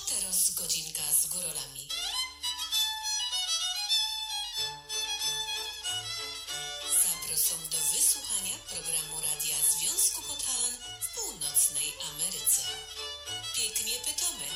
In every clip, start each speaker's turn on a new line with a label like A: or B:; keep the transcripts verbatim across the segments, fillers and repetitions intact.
A: teraz godzinka z górolami. Zapraszam do wysłuchania programu Radia Związku Podhalan w północnej Ameryce. Pięknie pytamy.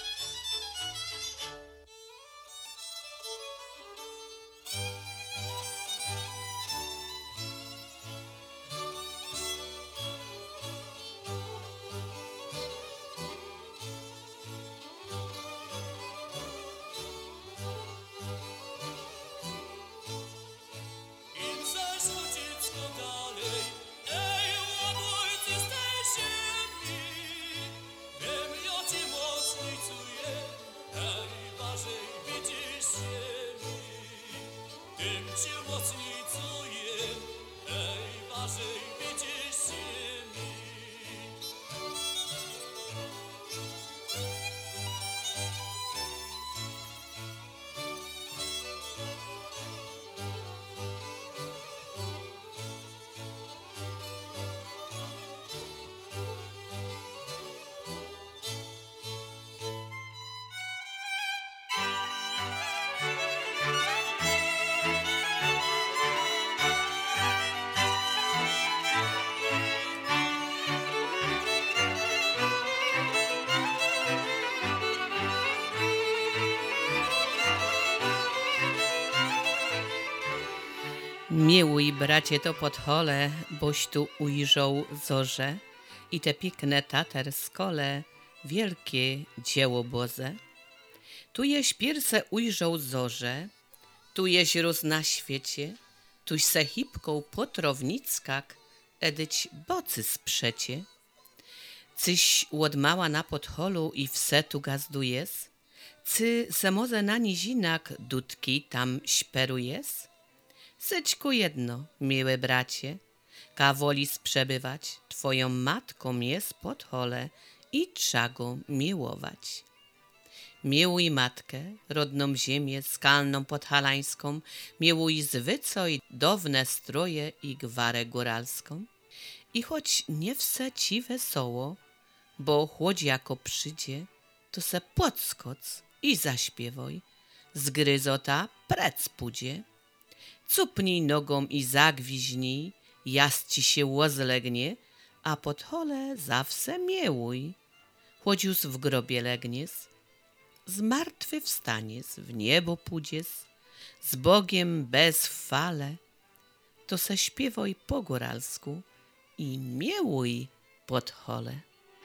B: Miłuj, bracie, to Podhole, boś tu ujrzał zorze i te piękne taterskole, wielkie dzieło Boże. Tu jeś pierse ujrzał zorze, tu jeś roz na świecie, tuś se hipką potrownickak, edyć bocy sprzecie. Cyś łodmała na Podholu i wse tu gazdujes, cy se moze na nizinak dudki tam śperujes. Syćku jedno, miłe bracie, ka woli sprzebywać, twoją matką jest Podhole i trza go miłować. Miłuj matkę, rodną ziemię skalną podhalańską, miłuj zwycoj downe stroje i gwarę góralską. I choć nie wse ci wesoło, bo chłodzi jako przyjdzie, to se podskoc i zaśpiewoj, zgryzota prec pójdzie. Cupnij nogą i zagwiźnij, jas ci się łozlegnie, a Podhole zawse miłuj. Chłodzius w grobie legnies, z martwy wstanies, w niebo pójdzies, z Bogiem bez fale, to se śpiewoj po góralsku i miłuj Podhole.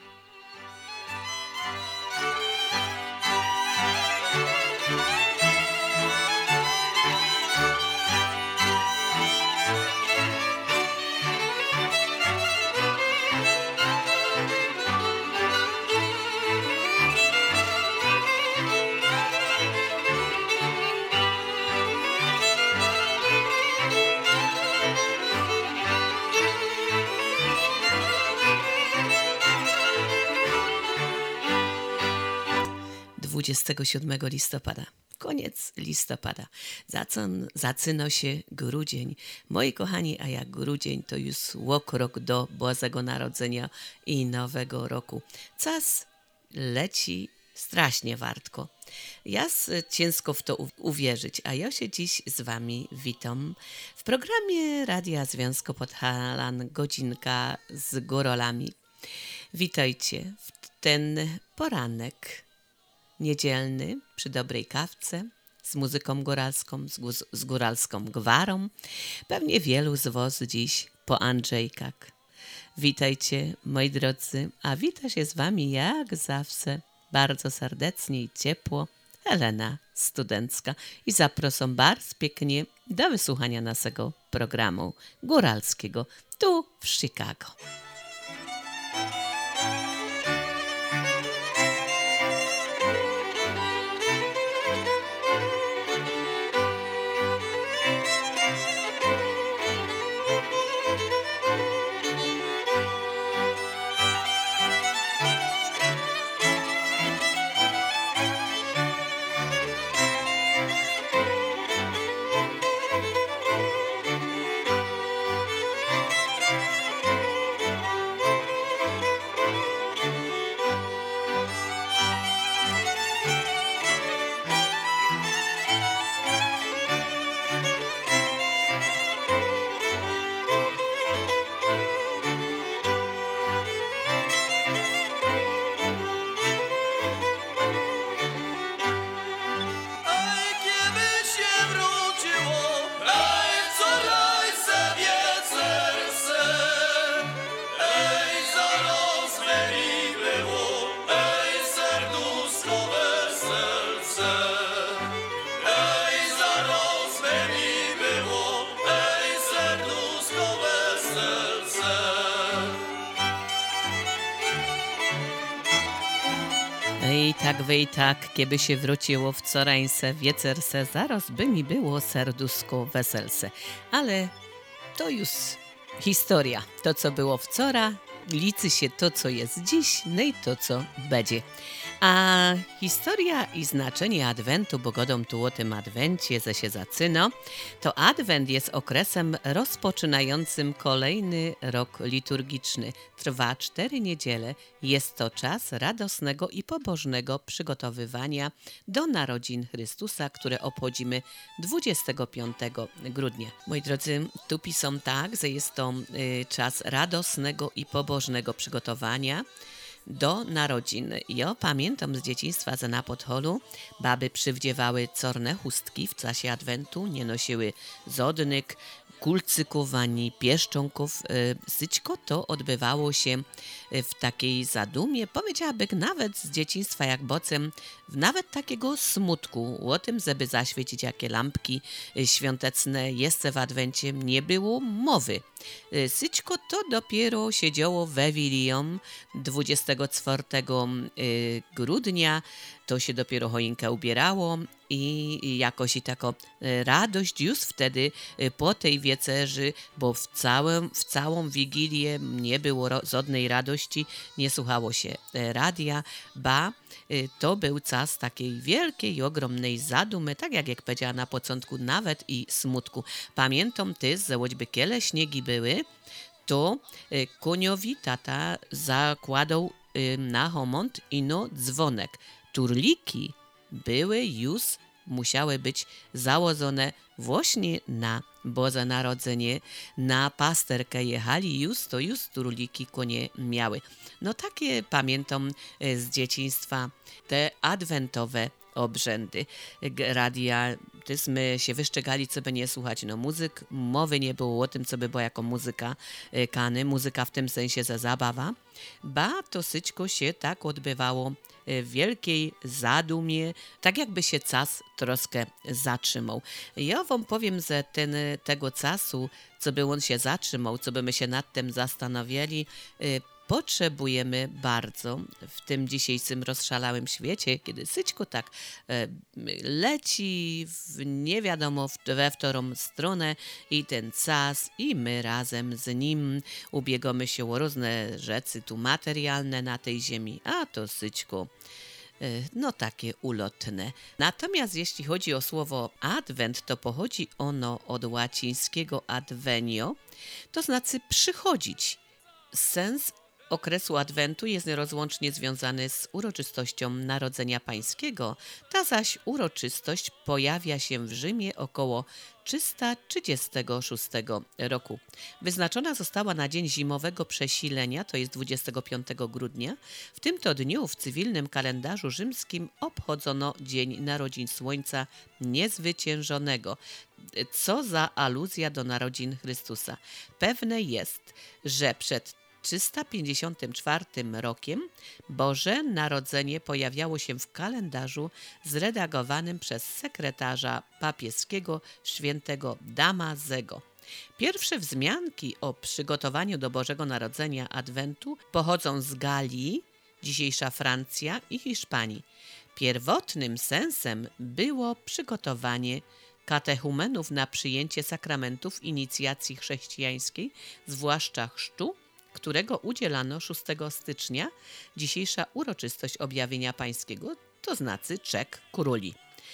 B: dwudziestego siódmego listopada. Koniec listopada. Zacon, zaczyna się grudzień. Moi kochani, a jak grudzień to już łokrok do Bożego Narodzenia i Nowego Roku. Czas leci strasznie wartko. Ja ciężko w to uwierzyć, a ja się dziś z wami witam w programie Radia Związku Podhalan, godzinka z górolami. Witajcie w ten poranek niedzielny przy dobrej kawce, z muzyką góralską, z, góz, z góralską gwarą. Pewnie wielu z was dziś po Andrzejkach. Witajcie, moi drodzy, a wita się z wami jak zawsze bardzo serdecznie i ciepło Helena Studencka i zapraszam bardzo pięknie do wysłuchania naszego programu góralskiego tu w Chicago. I tak wy i tak, kieby się wróciło w corańse, wiecerse, zaraz by mi było serduszko weselce. Ale to już historia. To, co było wczoraj, liczy się to, co jest dziś, no i to, co będzie. A historia i znaczenie Adwentu, bo godą tu o tym Adwencie, ze się zaczyna, to Adwent jest okresem rozpoczynającym kolejny rok liturgiczny. Trwa cztery niedziele. Jest to czas radosnego i pobożnego przygotowywania do narodzin Chrystusa, które obchodzimy dwudziestego piątego grudnia. Moi drodzy, tu piszą tak, że jest to y, czas radosnego i pobożnego przygotowania do narodzin. Ja pamiętam z dzieciństwa, że na Podholu baby przywdziewały czarne chustki w czasie Adwentu, nie nosiły zodnyk, kulcykowani, pieszczonków. Syćko to odbywało się w takiej zadumie, powiedziałabym nawet z dzieciństwa jak bocem, nawet takiego smutku o tym, żeby zaświecić jakie lampki świąteczne jeszcze w Adwencie nie było mowy. Syćko to dopiero się działo we Wilią dwudziestego czwartego grudnia, to się dopiero choinkę ubierało i jakoś i taką radość już wtedy po tej wieczerzy, bo w, całym, w całą Wigilię nie było żadnej radości, nie słuchało się radia, ba to był czas takiej wielkiej i ogromnej zadumy, tak jak jak powiedziała na początku, nawet i smutku. Pamiętam też, że choćby kiele śniegi były, to koniowi tata zakładał na homont ino dzwonek. Turliki były już, musiały być założone właśnie na Boże Narodzenie, na pasterkę jechali już, to już turliki konie miały. No takie pamiętam z dzieciństwa te adwentowe obrzędy. Radia, tyśmy się wyszczegali, co by nie słuchać. No muzyk, mowy nie było o tym, co by była jako muzyka kany, muzyka w tym sensie za zabawa. Ba, to syćko się tak odbywało w wielkiej zadumie, tak jakby się czas troszkę zatrzymał. Ja wam powiem, że ten, tego czasu, co by on się zatrzymał, co by my się nad tym zastanawiali, potrzebujemy bardzo w tym dzisiejszym rozszalałym świecie, kiedy syćko tak e, leci w nie wiadomo w, we którą stronę i ten czas i my razem z nim ubiegamy się o różne rzeczy tu materialne na tej ziemi, a to syćko no takie ulotne. Natomiast jeśli chodzi o słowo adwent, to pochodzi ono od łacińskiego advenio, to znaczy przychodzić. Sens okresu Adwentu jest nierozłącznie związany z uroczystością Narodzenia Pańskiego, ta zaś uroczystość pojawia się w Rzymie około trzysta trzydziestego szóstego roku. Wyznaczona została na dzień zimowego przesilenia, to jest dwudziestego piątego grudnia. W tym to dniu w cywilnym kalendarzu rzymskim obchodzono Dzień Narodzin Słońca Niezwyciężonego. Co za aluzja do narodzin Chrystusa. Pewne jest, że przed trzysta pięćdziesiątym czwartym rokiem Boże Narodzenie pojawiało się w kalendarzu zredagowanym przez sekretarza papieskiego świętego Damazego. Pierwsze wzmianki o przygotowaniu do Bożego Narodzenia Adwentu pochodzą z Galii, dzisiejsza Francja i Hiszpanii. Pierwotnym sensem było przygotowanie katechumenów na przyjęcie sakramentów inicjacji chrześcijańskiej, zwłaszcza chrztu, którego udzielano szóstego stycznia, dzisiejsza uroczystość objawienia pańskiego, to znaczy czek króli.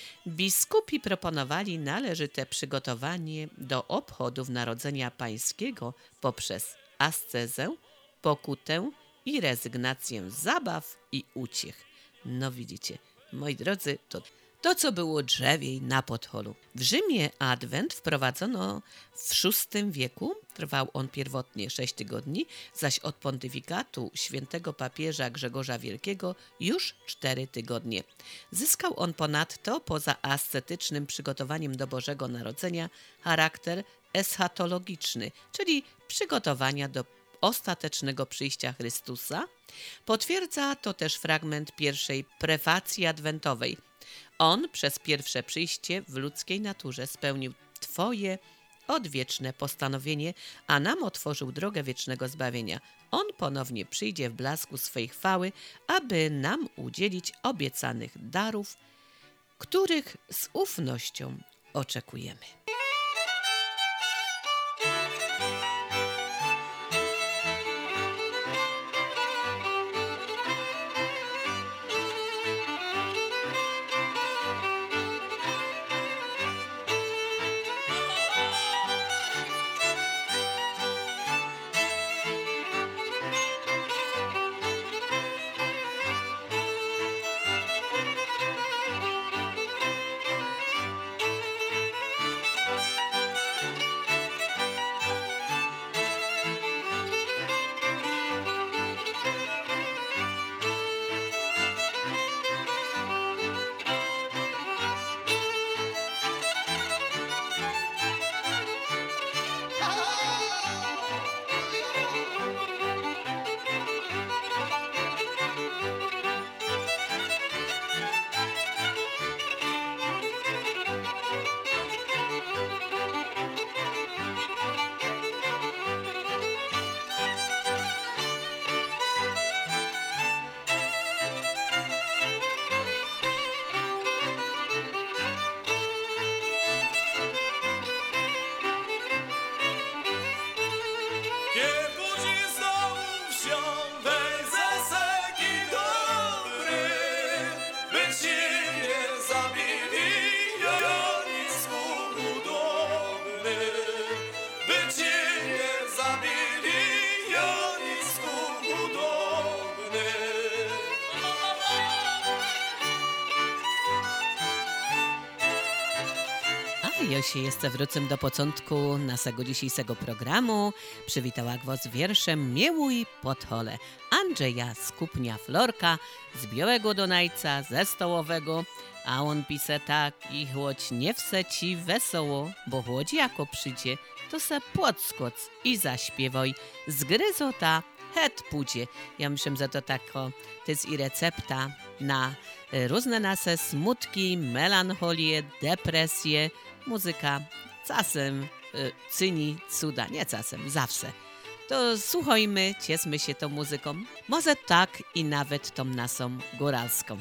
B: Biskupi proponowali należyte przygotowanie do obchodów Narodzenia Pańskiego poprzez ascezę, pokutę i rezygnację z zabaw i uciech. No widzicie, moi drodzy, to to, co było drzewiej na Podholu. W Rzymie Adwent wprowadzono w szóstym wieku, trwał on pierwotnie sześć tygodni, zaś od pontyfikatu świętego papieża Grzegorza Wielkiego już cztery tygodnie. Zyskał on ponadto, poza ascetycznym przygotowaniem do Bożego Narodzenia, charakter eschatologiczny, czyli przygotowania do ostatecznego przyjścia Chrystusa. Potwierdza to też fragment pierwszej prefacji adwentowej. On przez pierwsze przyjście w ludzkiej naturze spełnił Twoje odwieczne postanowienie, a nam otworzył drogę wiecznego zbawienia. On ponownie przyjdzie w blasku swej chwały, aby nam udzielić obiecanych darów, których z ufnością oczekujemy. Josi, jeszcze wrócę do początku naszego dzisiejszego programu. Przywitała głos wierszem Miłuj Podhole Andrzeja Skupnia Florka z Białego Donajca, ze Stołowego. A on pisze tak: i chłodź nie wse ci wesoło, bo chłodź jako przyjdzie, to se podskoc i zaśpiewoj. Zgryzota het pójdzie. Ja myślę, że to tako, to jest i recepta na różne nasze smutki, melancholię, depresję. Muzyka czasem y, czyni cuda, nie czasem, zawsze. To słuchajmy, ciesmy się tą muzyką, może tak i nawet tą naszą góralską.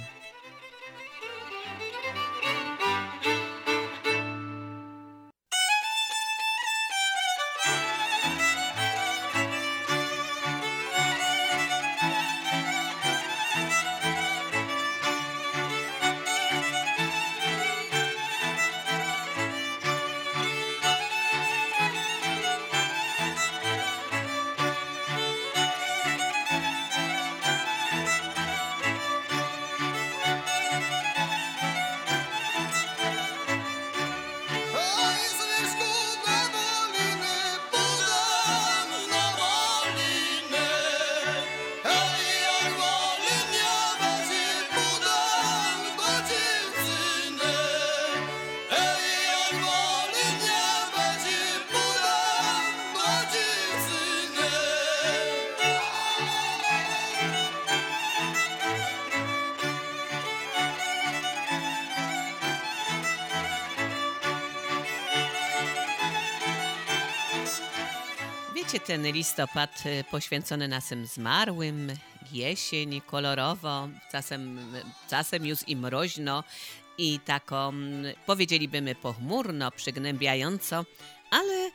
B: Ten listopad poświęcony naszym zmarłym, jesień kolorowo, czasem, czasem już i mroźno i taką, powiedzielibyśmy, pochmurno, przygnębiająco, ale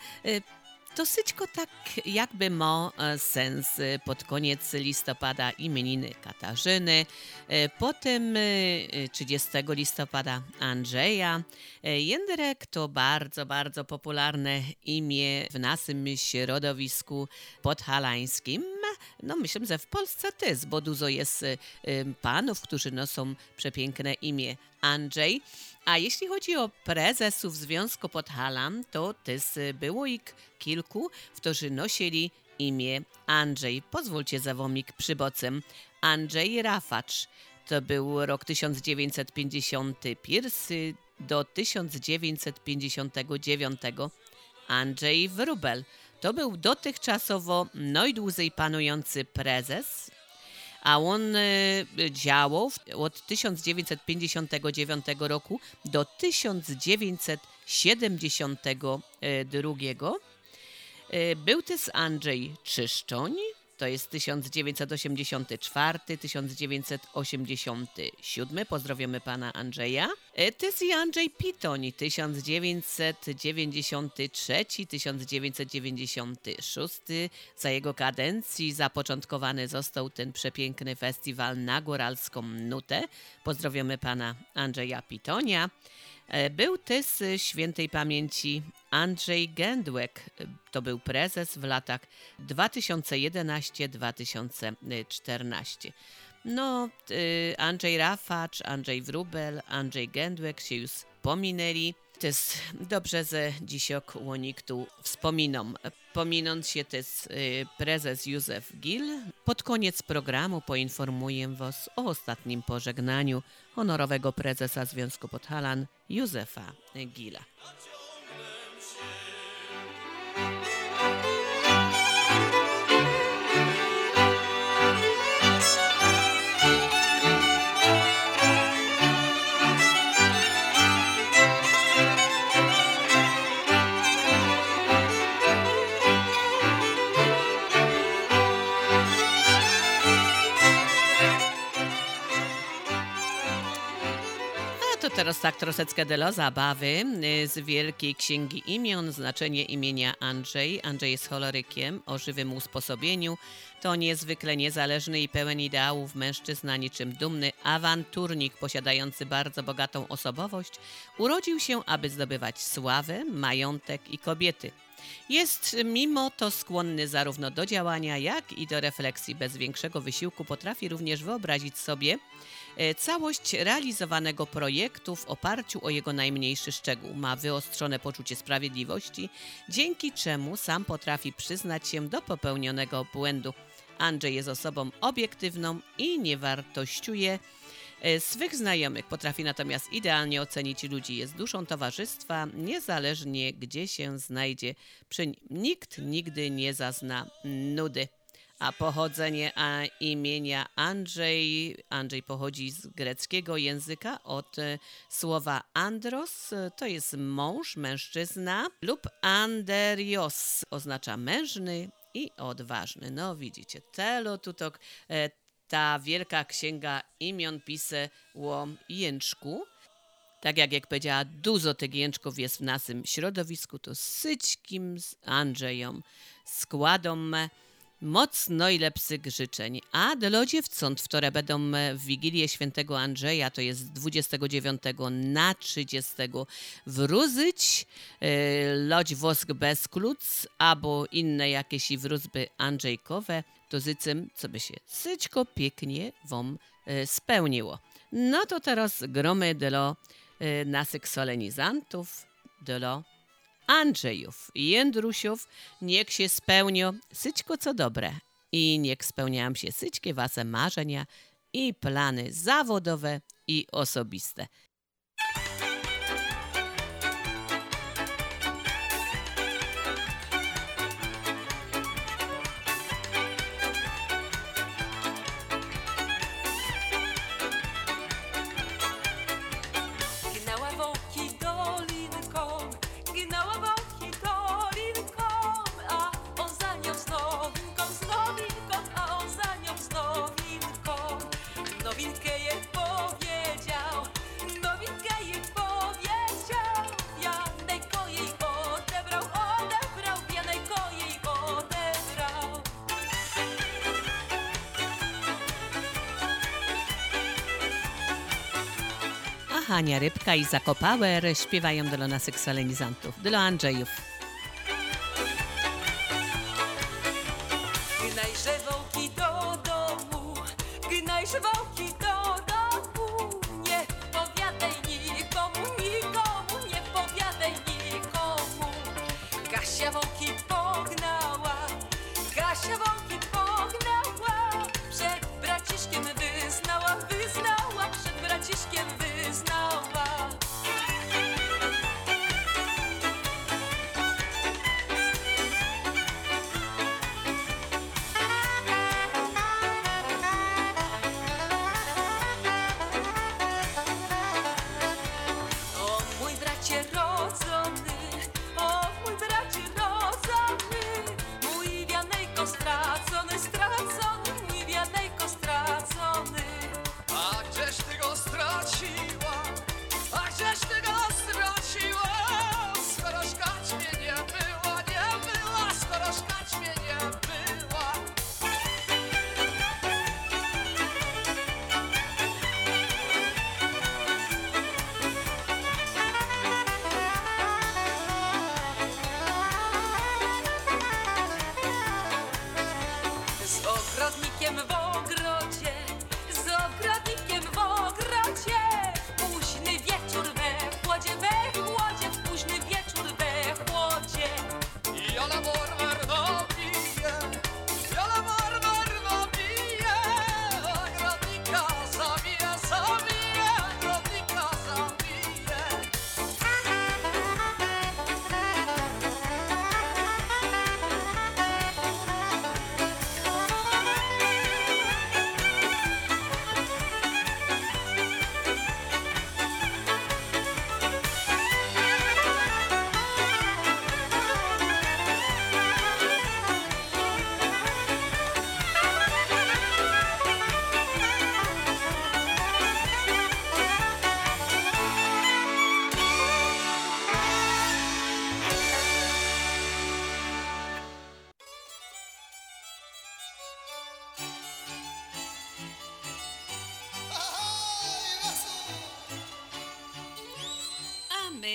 B: dosyćko tak jakby ma sens. Pod koniec listopada imieniny Katarzyny, potem trzydziestego listopada Andrzeja. Jędrek to bardzo, bardzo popularne imię w naszym środowisku podhalańskim. No myślę, że w Polsce też, bo dużo jest panów, którzy noszą przepiękne imię Andrzej. A jeśli chodzi o prezesów Związku Podhalan, to też było ich kilku, którzy nosili imię Andrzej. Pozwólcie za womik przybocem. Andrzej Rafacz. To był rok tysiąc dziewięćset pięćdziesiąty pierwszy do tysiąc dziewięćset pięćdziesiątego dziewiątego. Andrzej Wróbel. To był dotychczasowo najdłużej panujący prezes, a on y, działał od tysiąc dziewięćset pięćdziesiątego dziewiątego roku do tysiąc dziewięćset siedemdziesiątego drugiego. Był też Andrzej Czyszczoń, to jest tysiąc dziewięćset osiemdziesiąty czwarty do tysiąc dziewięćset osiemdziesiątego siódmego. Pozdrawiamy pana Andrzeja. Też i Andrzej Pitoń, tysiąc dziewięćset dziewięćdziesiąty trzeci do tysiąc dziewięćset dziewięćdziesiąty szósty. Za jego kadencji zapoczątkowany został ten przepiękny festiwal na Góralską Nutę. Pozdrawiamy pana Andrzeja Pitonia. Był też świętej pamięci Andrzej Gędłek, to był prezes w latach dwa tysiące jedenasty do dwa tysiące czternasty. No, Andrzej Rafacz, Andrzej Wróbel, Andrzej Gędłek się już pominęli. To jest dobrze, że dziś o nich tu wspominą. Pominąc się też prezes Józef Gil. Pod koniec programu poinformuję was o ostatnim pożegnaniu honorowego prezesa Związku Podhalan Józefa Gila. Teraz tak troszeczkę dla zabawy z Wielkiej Księgi Imion, znaczenie imienia Andrzej. Andrzej jest cholerykiem o żywym usposobieniu. To niezwykle niezależny i pełen ideałów mężczyzna, niczym dumny awanturnik posiadający bardzo bogatą osobowość. Urodził się, aby zdobywać sławę, majątek i kobiety. Jest mimo to skłonny zarówno do działania, jak i do refleksji. Bez większego wysiłku potrafi również wyobrazić sobie całość realizowanego projektu w oparciu o jego najmniejszy szczegół. Ma wyostrzone poczucie sprawiedliwości, dzięki czemu sam potrafi przyznać się do popełnionego błędu. Andrzej jest osobą obiektywną i nie wartościuje swych znajomych. Potrafi natomiast idealnie ocenić ludzi. Jest duszą towarzystwa, niezależnie gdzie się znajdzie. Przy nim nikt nigdy nie zazna nudy. A pochodzenie a imienia Andrzej, Andrzej pochodzi z greckiego języka od e, słowa andros, to jest mąż, mężczyzna, lub anderios, oznacza mężny i odważny. No widzicie, telo tutok, e, ta wielka księga imion pisze o jęczku. Tak jak jak powiedziała, dużo tych jęczków jest w naszym środowisku, to syćkim z Andrzejem składą mocno i lepszych życzeń. A dla dziewcząt, które będą w Wigilię Świętego Andrzeja, to jest dwudziestego dziewiątego na trzydziestego wróżyć yy, loć wosk bez kluc, albo inne jakieś wróżby andrzejkowe, to życzę, co by się syćko pięknie wam yy, spełniło. No to teraz gromy dla yy, naszych solenizantów, dla Andrzejów i Jędrusiów, niech się spełnią syćko co dobre i niech spełniają się syćkie wasze marzenia i plany zawodowe i osobiste. Hania Rybka i Zakopauer śpiewają dla naszych solenizantów, dla Andrzejów.
C: Gnajże wołki do domu, gnajże wołki do domu, nie powiadaj nikomu, nikomu, nie powiadaj nikomu. Kasia wołki pognała, Kasia wołki pognała, przed braciszkiem wyznała, wyznała, przed braciszkiem wyznała.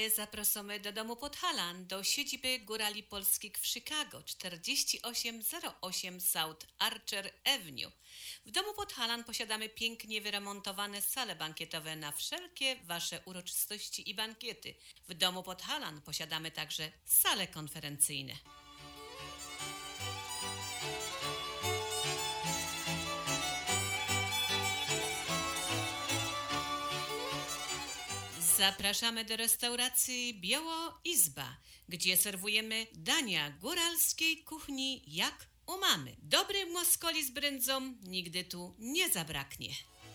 B: my zapraszamy do domu Podhalan, do siedziby Górali Polskich w Chicago, czterdzieści osiem zero osiem South Archer Avenue. W domu Podhalan posiadamy pięknie wyremontowane sale bankietowe na wszelkie Wasze uroczystości i bankiety. W domu Podhalan posiadamy także sale konferencyjne. Zapraszamy do restauracji Biało Izba, gdzie serwujemy dania góralskiej kuchni jak u mamy. Dobry moskoli z brędzą nigdy tu nie zabraknie.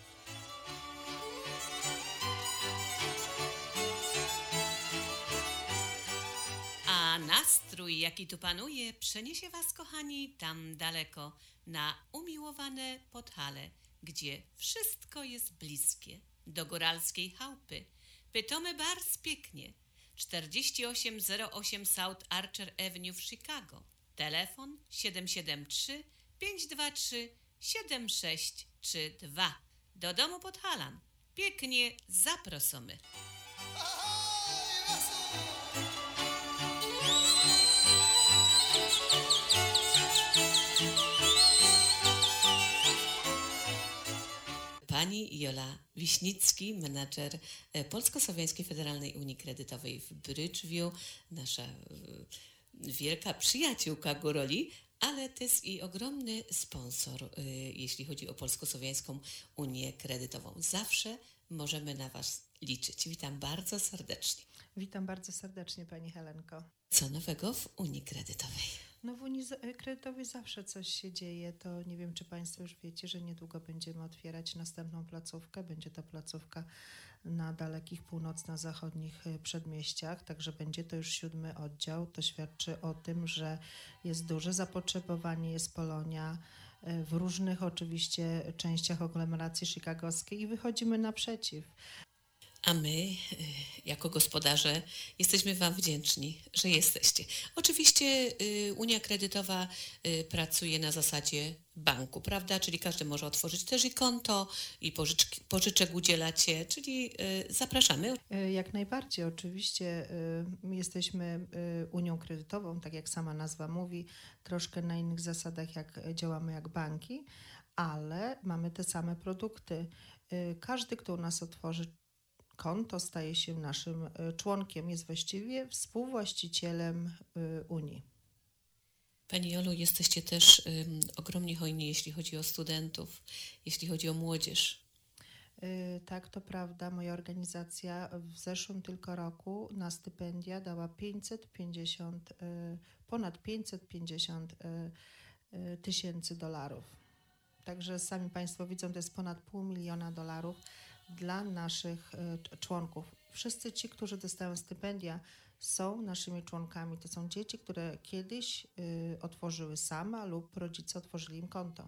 B: A nastrój, jaki tu panuje, przeniesie Was, kochani, tam daleko, na umiłowane Podhale, gdzie wszystko jest bliskie do góralskiej chałupy. Pytomy Bars pięknie. czterdzieści osiem zero osiem South Archer Avenue w Chicago. Telefon siedem siedem trzy pięć dwa trzy siedem sześć trzy dwa. Do domu Podhalan. Pięknie zaprosimy. Pani Jola Wiśnicki, menadżer Polsko-Słowiańskiej Federalnej Unii Kredytowej w Bridgeview, nasza wielka przyjaciółka góroli, ale też i ogromny sponsor, jeśli chodzi o Polsko-Słowiańską Unię Kredytową. Zawsze możemy na Was liczyć. Witam bardzo serdecznie.
D: Witam bardzo serdecznie, Pani Helenko.
B: Co nowego w Unii Kredytowej?
D: No w Unii Kredytowej zawsze coś się dzieje. To nie wiem, czy Państwo już wiecie, że niedługo będziemy otwierać następną placówkę. Będzie to placówka na dalekich północno-zachodnich przedmieściach, także będzie to już siódmy oddział. To świadczy o tym, że jest duże zapotrzebowanie, jest Polonia w różnych oczywiście częściach aglomeracji chicagowskiej i wychodzimy naprzeciw.
B: A my, jako gospodarze, jesteśmy Wam wdzięczni, że jesteście. Oczywiście Unia Kredytowa pracuje na zasadzie banku, prawda? Czyli każdy może otworzyć też i konto, i pożyczki, pożyczek udzielacie, czyli zapraszamy.
D: Jak najbardziej, oczywiście my jesteśmy Unią Kredytową, tak jak sama nazwa mówi, troszkę na innych zasadach, jak działamy jak banki, ale mamy te same produkty. Każdy, kto u nas otworzy konto, staje się naszym członkiem, jest właściwie współwłaścicielem Unii.
B: Pani Jolu, jesteście też um, ogromnie hojni, jeśli chodzi o studentów, jeśli chodzi o młodzież.
D: Yy, tak, to prawda. Moja organizacja w zeszłym tylko roku na stypendia dała pięćset pięćdziesiąt, yy, ponad pięćset pięćdziesiąt yy, yy, tysięcy dolarów. Także sami Państwo widzą, to jest ponad pół miliona dolarów dla naszych y, członków. Wszyscy ci, którzy dostają stypendia, są naszymi członkami. To są dzieci, które kiedyś y, otworzyły same lub rodzice otworzyli im konto.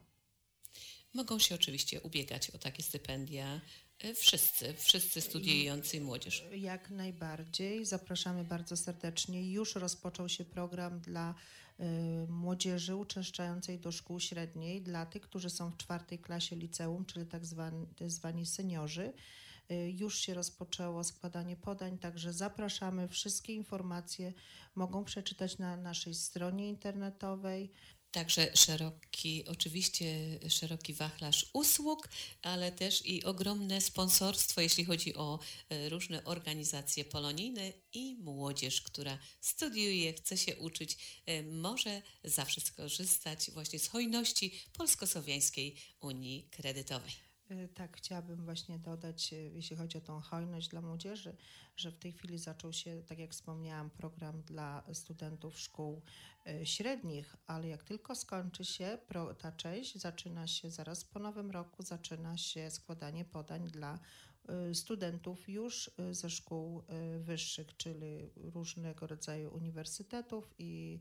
B: Mogą się oczywiście ubiegać o takie stypendia wszyscy, wszyscy studiujący i młodzież.
D: Jak najbardziej. Zapraszamy bardzo serdecznie. Już rozpoczął się program dla y, młodzieży uczęszczającej do szkół średniej, dla tych, którzy są w czwartej klasie liceum, czyli tak zwani, zwani seniorzy. Y, już się rozpoczęło składanie podań, także zapraszamy. Wszystkie informacje mogą przeczytać na naszej stronie internetowej.
B: Także szeroki, oczywiście szeroki wachlarz usług, ale też i ogromne sponsorstwo, jeśli chodzi o różne organizacje polonijne i młodzież, która studiuje, chce się uczyć, może zawsze skorzystać właśnie z hojności Polsko-Słowiańskiej Unii Kredytowej.
D: Tak, chciałabym właśnie dodać, jeśli chodzi o tą hojność dla młodzieży, że w tej chwili zaczął się, tak jak wspomniałam, program dla studentów szkół średnich, ale jak tylko skończy się ta część, zaczyna się zaraz po nowym roku, zaczyna się składanie podań dla studentów już ze szkół wyższych, czyli różnego rodzaju uniwersytetów i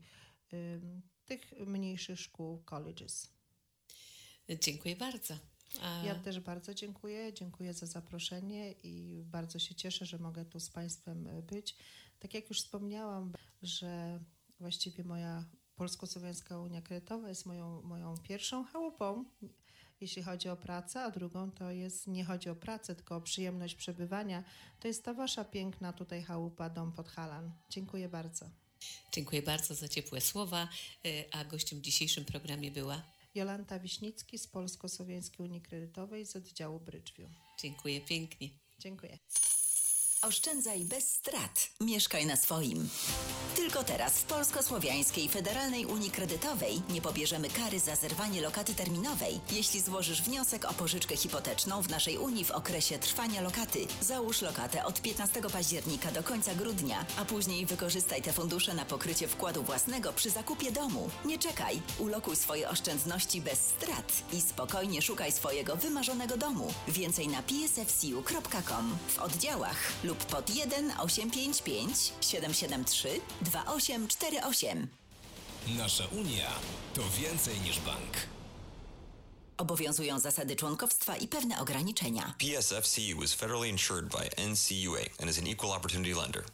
D: tych mniejszych szkół, colleges.
B: Dziękuję bardzo. A...
D: Ja też bardzo dziękuję. Dziękuję za zaproszenie i bardzo się cieszę, że mogę tu z Państwem być. Tak jak już wspomniałam, że właściwie moja Polsko-Słowiańska Unia Kredytowa jest moją, moją pierwszą chałupą. jeśli chodzi o pracę, a drugą to jest, nie chodzi o pracę, tylko o przyjemność przebywania. To jest ta wasza piękna tutaj chałupa, dom Podhalan. Dziękuję bardzo.
B: Dziękuję bardzo za ciepłe słowa, a gościem w dzisiejszym programie była
D: Jolanta Wiśnicki z Polsko-Słowiańskiej Unii Kredytowej z oddziału Bridgeview.
B: Dziękuję pięknie.
D: Dziękuję.
E: Oszczędzaj bez strat. Mieszkaj na swoim. Tylko teraz w Polsko-Słowiańskiej Federalnej Unii Kredytowej nie pobierzemy kary za zerwanie lokaty terminowej, jeśli złożysz wniosek o pożyczkę hipoteczną w naszej Unii w okresie trwania lokaty. Załóż lokatę od piętnastego października do końca grudnia, a później wykorzystaj te fundusze na pokrycie wkładu własnego przy zakupie domu. Nie czekaj. Ulokuj swoje oszczędności bez strat i spokojnie szukaj swojego wymarzonego domu. Więcej na p s f c u kropka com w oddziałach lub pod jeden osiem pięć pięć siedem siedem trzy dwa osiem cztery osiem.
F: Nasza Unia to więcej niż bank.
E: Obowiązują zasady członkowstwa i pewne ograniczenia.
G: P S F C U is federally insured by N C U A and is an equal opportunity lender.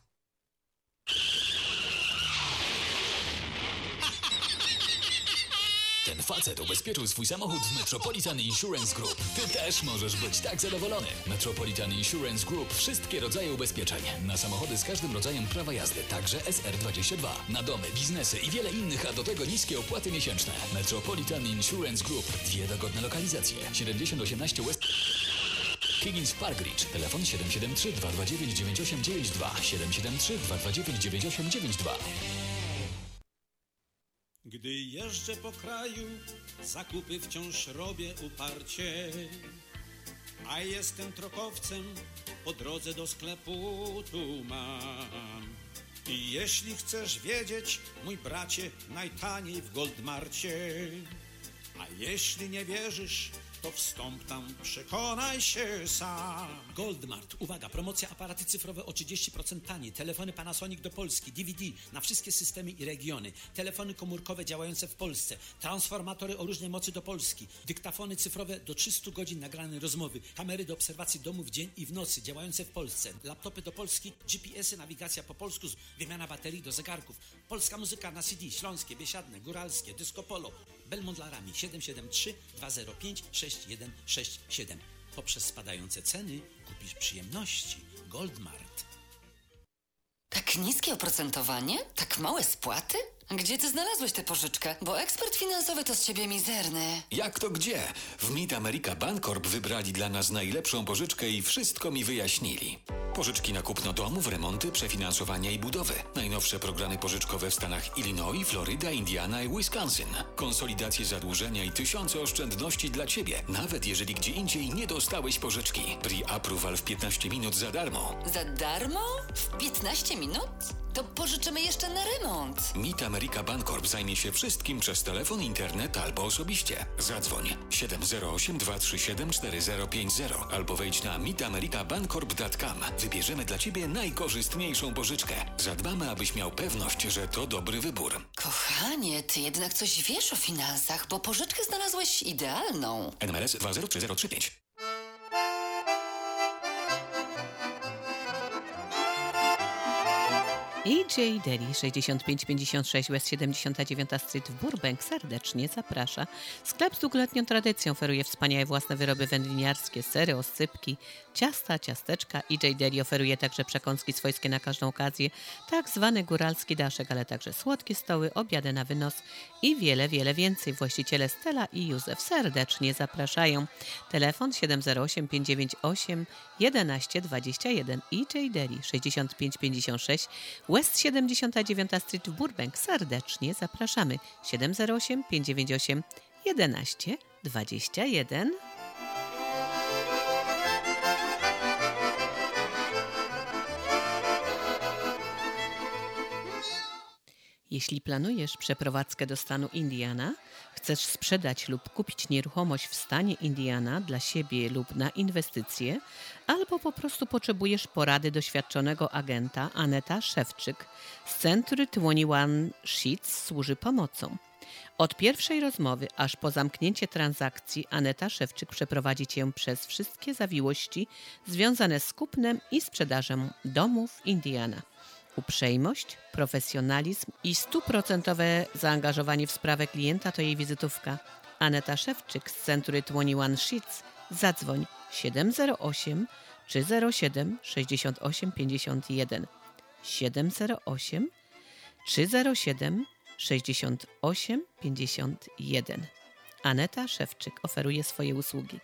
F: Ten facet ubezpieczył swój samochód w Metropolitan Insurance Group. Ty też możesz być tak zadowolony. Metropolitan Insurance Group. Wszystkie rodzaje ubezpieczeń. Na samochody z każdym rodzajem prawa jazdy, także S R dwadzieścia dwa. Na domy, biznesy i wiele innych, a do tego niskie opłaty miesięczne. Metropolitan Insurance Group. Dwie dogodne lokalizacje. siedemdziesiąt osiemnaście West Higgins Park Ridge. Telefon siedem siedem trzy dwa dwa dziewięć dziewięć osiem dziewięć dwa. siedem siedem trzy dwa dwa dziewięć dziewięć osiem dziewięć dwa.
H: Gdy jeżdżę po kraju, zakupy wciąż robię uparcie, a jestem trokowcem, po drodze do sklepu tu mam. I jeśli chcesz wiedzieć, mój bracie, najtaniej w Goldmarcie, a jeśli nie wierzysz, to wstąp tam, przekonaj się sam.
I: Goldmart. Uwaga, promocja aparaty cyfrowe o trzydzieści procent taniej. Telefony Panasonic do Polski, D V D na wszystkie systemy i regiony. Telefony komórkowe działające w Polsce. Transformatory o różnej mocy do Polski. Dyktafony cyfrowe do trzystu godzin nagranej rozmowy. Kamery do obserwacji domu w dzień i w nocy działające w Polsce. Laptopy do Polski, G P S y, nawigacja po polsku, wymiana baterii do zegarków. Polska muzyka na C D, śląskie, biesiadne, góralskie, disco polo. Belmont Larami siedem siedem trzy dwa zero pięć sześć jeden sześć siedem. Poprzez spadające ceny kupisz przyjemności. Goldmart.
J: Tak niskie oprocentowanie? Tak małe spłaty? Gdzie ty znalazłeś tę pożyczkę? Bo ekspert finansowy to z ciebie mizerny.
F: Jak to gdzie? W Mid America Bancorp wybrali dla nas najlepszą pożyczkę i wszystko mi wyjaśnili. Pożyczki na kupno domów, remonty, przefinansowania i budowy. Najnowsze programy pożyczkowe w stanach Illinois, Floryda, Indiana i Wisconsin. Konsolidacje zadłużenia i tysiące oszczędności dla ciebie, nawet jeżeli gdzie indziej nie dostałeś pożyczki. Pre-approval w piętnaście minut za darmo.
J: Za darmo? W piętnaście minut? To pożyczymy jeszcze na remont.
F: Mid America Bancorp zajmie się wszystkim przez telefon, internet albo osobiście. Zadzwoń siedem zero osiem dwa trzy siedem cztery zero pięć zero albo wejdź na mid america bancorp kropka com. Wybierzemy dla ciebie najkorzystniejszą pożyczkę. Zadbamy, abyś miał pewność, że to dobry wybór.
J: Kochanie, ty jednak coś wiesz o finansach, bo pożyczkę znalazłeś idealną.
F: N M L S dwa zero trzy zero trzy pięć.
B: E J Deli sześćdziesiąt pięć pięćdziesiąt sześć West siedemdziesiąta dziewiąta Street w Burbank serdecznie zaprasza. Sklep z długoletnią tradycją oferuje wspaniałe własne wyroby wędliniarskie, sery, oscypki, ciasta, ciasteczka. E J Deli oferuje także przekąski swojskie na każdą okazję, tak zwany góralski daszek, ale także słodkie stoły, obiady na wynos i wiele, wiele więcej. Właściciele Stella i Józef serdecznie zapraszają. Telefon siedem zero osiem pięć dziewięć osiem jeden jeden dwa jeden. E J Deli sześćdziesiąt pięć pięćdziesiąt sześć West siedemdziesiąta dziewiąta Street w Burbank serdecznie zapraszamy. siedem zero osiem pięć dziewięć osiem jeden jeden dwa jeden. Jeśli planujesz przeprowadzkę do stanu Indiana, chcesz sprzedać lub kupić nieruchomość w stanie Indiana dla siebie lub na inwestycje, albo po prostu potrzebujesz porady doświadczonego agenta, Aneta Szewczyk z Century dwadzieścia jeden Sheets służy pomocą. Od pierwszej rozmowy aż po zamknięcie transakcji Aneta Szewczyk przeprowadzi Cię przez wszystkie zawiłości związane z kupnem i sprzedażą domów w Indiana. Uprzejmość, profesjonalizm i stuprocentowe zaangażowanie w sprawę klienta to jej wizytówka. Aneta Szewczyk z Century dwadzieścia jeden Sheets. Zadzwoń siedem zero osiem trzy zero siedem sześć osiem pięć jeden siedem zero osiem trzy zero siedem sześć osiem pięć jeden. Aneta Szewczyk oferuje swoje usługi.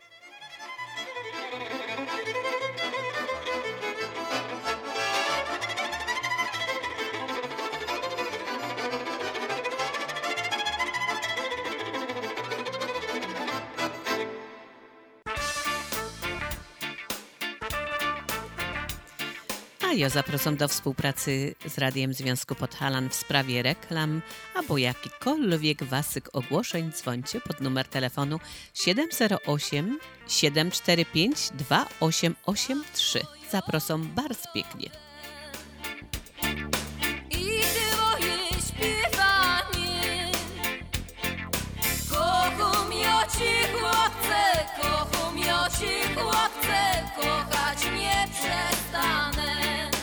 B: A ja zapraszam do współpracy z Radiem Związku Podhalan w sprawie reklam albo jakikolwiek wasyk ogłoszeń. Dzwońcie pod numer telefonu siedem zero osiem siedem cztery pięć dwa osiem osiem trzy. Zapraszam bardzo pięknie.
C: I twoje śpiewanie, kocham ja ci chłopce, kocham ja ci chłopce, kochać nie przestanę.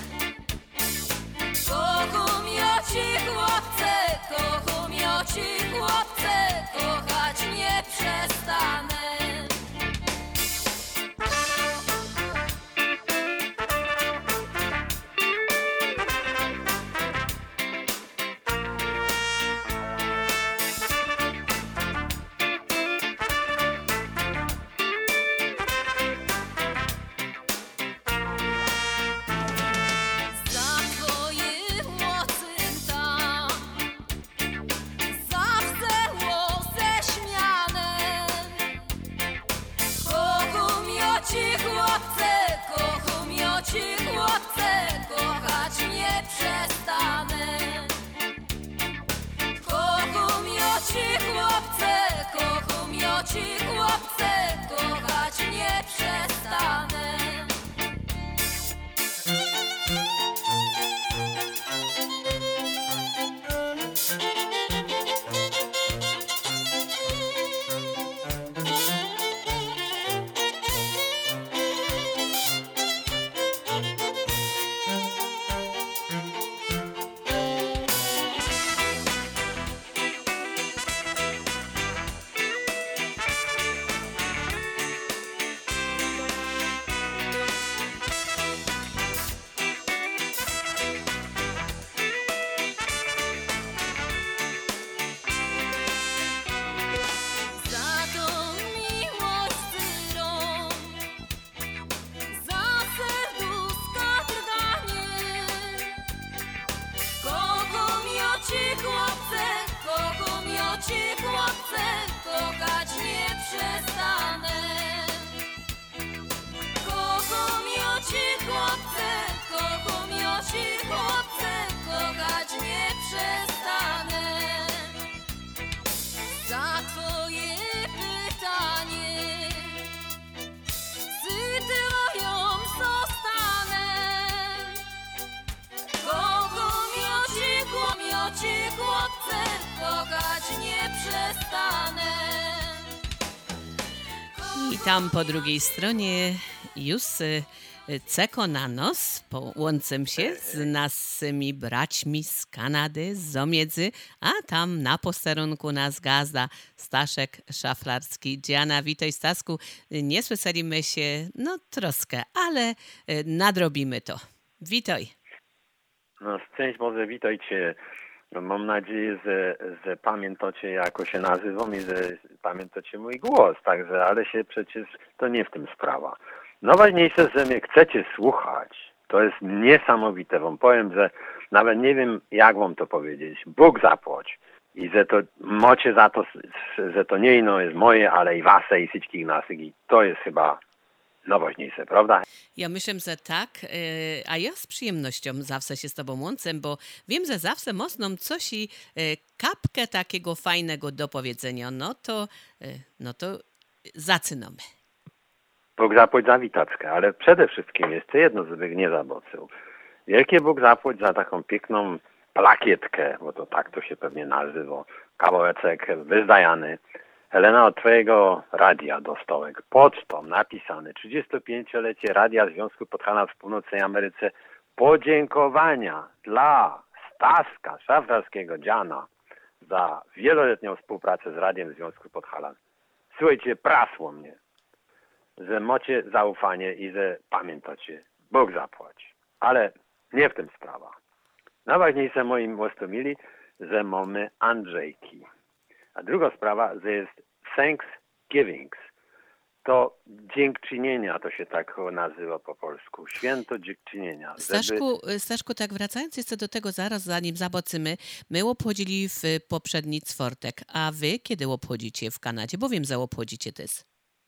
C: Kocham ja ci chłopce, kocham ja ci chłopce, kochać nie przestanę. Ci chłopce, kochać nie przestanę. Kocham ja ci chłopce, kocham ja ci chłopce, kochać nie przestanę. Ci chłopce, kochać nie przestanę. Kocham ja ci chłopce, kocham ja ci chłopce, kochać nie przestanę. Za twoje pytanie z twoją zostanę. Kocham ja ci, kocham ja ci chłopce, kochać nie przestanę.
B: I tam po drugiej stronie już Ceko na nos, połączę się z naszymi braćmi z Kanady, z Zomiedzy, a tam na posterunku nas gazda Staszek Szaflarski. Diana, witaj Stasku. Nie słyszeliśmy się, no troszkę, ale nadrobimy to. Witaj.
K: No, szczęść Boże, witajcie. No, mam nadzieję, że, że pamiętacie, jak się nazywam i że pamiętacie mój głos, także, ale się przecież to nie w tym sprawa. Najważniejsze, że mnie chcecie słuchać. To jest niesamowite. Wam powiem, że nawet nie wiem, jak wam to powiedzieć. Bóg zapłać. I że to macie za to, że to nie ino jest moje, ale i wasze i wszystkich naszych. I to jest chyba najważniejsze, prawda?
B: Ja myślę, że tak, a ja z przyjemnością zawsze się z tobą łączę, bo wiem, że zawsze mocno coś i kapkę takiego fajnego do powiedzenia. No to, no to zaczynamy.
K: Bóg zapłać za witaczkę, ale przede wszystkim jeszcze jedno, żeby nie zaboczył. Wielkie Bóg zapłać za taką piękną plakietkę, bo to tak to się pewnie nazywa, kawałeczek wyzdajany. Helena, od twojego radia dostałem pocztą napisane trzydziestopięciolecie Radia Związku Podhalan w Północnej Ameryce. Podziękowania dla Staska Szaflarskiego Dziana za wieloletnią współpracę z Radiem Związku Podhalan. słuchajcie, prasło mnie, że macie zaufanie i że pamiętacie. Bóg zapłać. Ale nie w tym sprawa. Najważniejsze moim ostomili, że mamy Andrzejki. A druga sprawa, że jest Thanksgiving. To dziękczynienia, to się tak nazywa po polsku. Święto dziękczynienia.
B: Staszku, żeby... Staszku, tak wracając jeszcze do tego zaraz, zanim zabocymy, my obchodzili w poprzedni czwartek, a wy kiedy obchodzicie w Kanadzie? Bo wiem, że obchodzicie też.